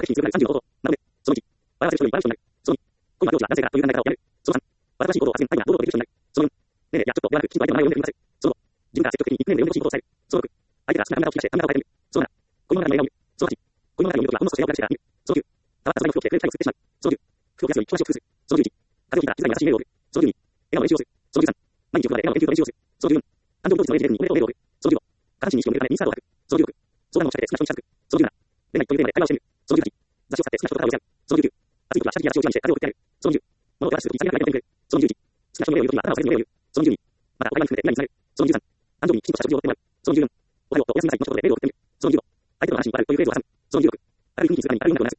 品数が30のこと。なので、その1、笑わせる人に笑う人になる。その2、恋は成就はなぜかという考え方をやめる。その3、笑わしい行動を発言、愛な行動をできる人になる。その4、ねえねえやちょっとではなく、きちんと相手の名前を読んでみません。その5、自分から積極的にニックネームで呼んでほしいことを伝える。その6、相手が好きなカメラを聞かせてカメラを変えてみる。その7、恋物語の映画を見る。その8、恋物語を見るときはほんの少し部屋を暗くしてから見る。その9、変わった素材の服を着てテレビタイムを吸ってしまう。その10、服を着やすいように着回しを工夫する。その11、風邪をひいたら膝に優しいメールを送る。その12、笑顔の練習をする。その13、毎日職場で笑顔の研究と練習をする。その14、誕生日当日のレジにおめでとうメールを送る。その15、下半身に意識を向けるためにインスタートを書く。その16、相談を仕掛けて好きな人に近づく。その17、恋愛というテーマで会話をしてみる。その18、雑誌を使って好きな人と会話をしてみる。その19、暑い時は下敷きや足を一番にして風を送ってあげる。その20、物を手渡すときに300回やってみる。その21、好きな人のメールを読むときには頭を下げずにメールを言う。その22、またお互いに含めて何につながる。その23、誕生日にきちんとした食事をとってもらう。その24、おはようとおやすみなさいの一言でメールを送ってみる。その25、相手の話に笑うというフレーズを挟む。その26、ある雰囲気にするためにある音楽を流す。